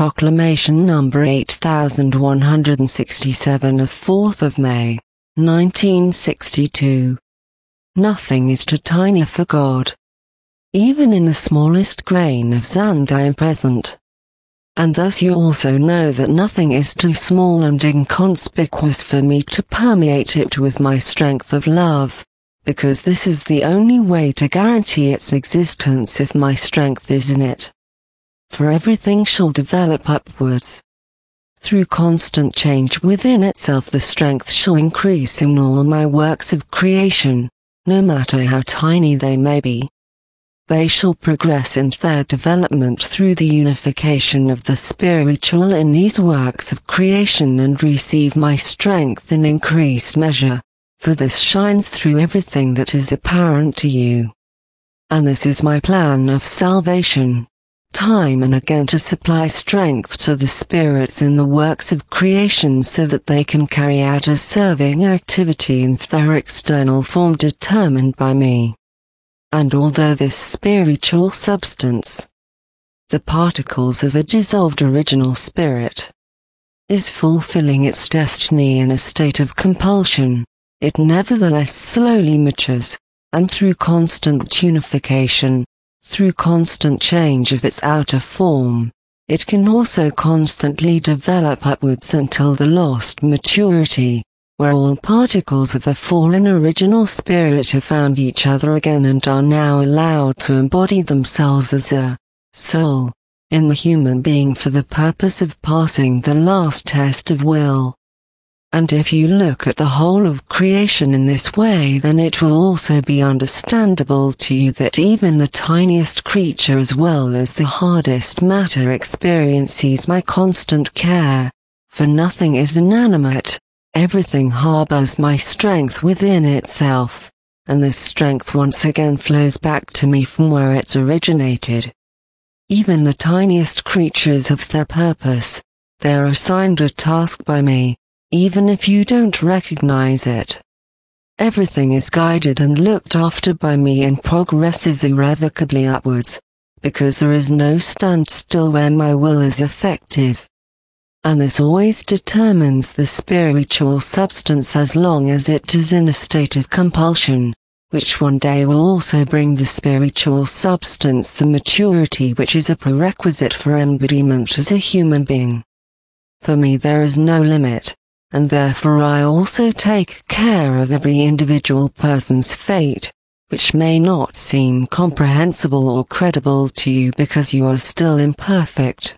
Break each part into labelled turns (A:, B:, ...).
A: Proclamation number 8167 of 4th of May, 1962. Nothing is too tiny for God. Even in the smallest grain of sand I am present. And thus you also know that nothing is too small and inconspicuous for me to permeate it with my strength of love, because this is the only way to guarantee its existence if my strength is in it. For everything shall develop upwards. Through constant change within itself the strength shall increase in all my works of creation, no matter how tiny they may be. They shall progress in their development through the unification of the spiritual in these works of creation and receive my strength in increased measure, for this shines through everything that is apparent to you. And this is my plan of salvation, time and again to supply strength to the spirits in the works of creation so that they can carry out a serving activity in their external form determined by me. And although this spiritual substance, the particles of a dissolved original spirit, is fulfilling its destiny in a state of compulsion, it nevertheless slowly matures, and through constant unification, through constant change of its outer form, it can also constantly develop upwards until the lost maturity, where all particles of a fallen original spirit have found each other again and are now allowed to embody themselves as a soul in the human being for the purpose of passing the last test of will. And if you look at the whole of creation in this way, then it will also be understandable to you that even the tiniest creature as well as the hardest matter experiences my constant care, for nothing is inanimate. Everything harbors my strength within itself, and this strength once again flows back to me from where it originated. Even the tiniest creatures have their purpose. They are assigned a task by me, even if you don't recognize it. Everything is guided and looked after by me and progresses irrevocably upwards, because there is no standstill where my will is effective. And this always determines the spiritual substance as long as it is in a state of compulsion, which one day will also bring the spiritual substance the maturity which is a prerequisite for embodiment as a human being. For me there is no limit, and therefore I also take care of every individual person's fate, which may not seem comprehensible or credible to you because you are still imperfect.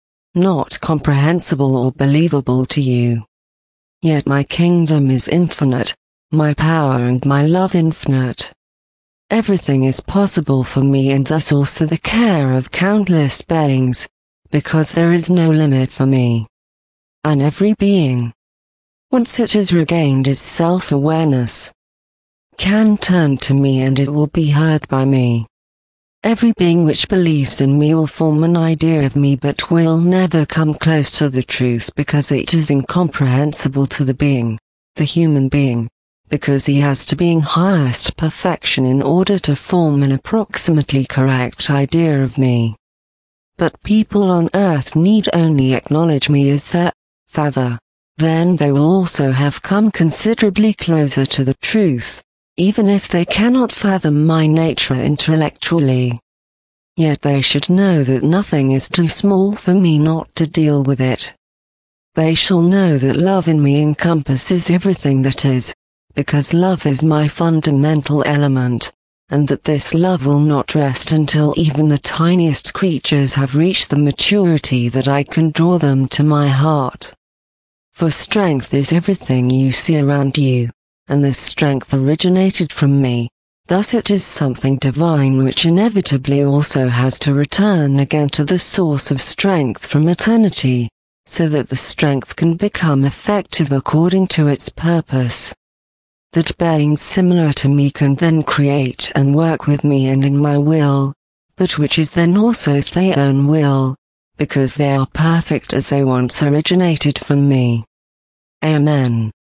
A: Not comprehensible or believable to you. Yet my kingdom is infinite, my power and my love infinite. Everything is possible for me and thus also the care of countless beings, because there is no limit for me. And every being, once it has regained its self-awareness, can turn to me and it will be heard by me. Every being which believes in me will form an idea of me but will never come close to the truth because it is incomprehensible to the being, the human being, because he has to be in highest perfection in order to form an approximately correct idea of me. But people on earth need only acknowledge me as their Father, then they will also have come considerably closer to the truth, even if they cannot fathom my nature intellectually. Yet they should know that nothing is too small for me not to deal with it. They shall know that love in me encompasses everything that is, because love is my fundamental element, and that this love will not rest until even the tiniest creatures have reached the maturity that I can draw them to my heart. For strength is everything you see around you, and this strength originated from me, thus it is something divine which inevitably also has to return again to the source of strength from eternity, so that the strength can become effective according to its purpose. That beings similar to me can then create and work with me and in my will, but which is then also their own will, because they are perfect as they once originated from me. Amen.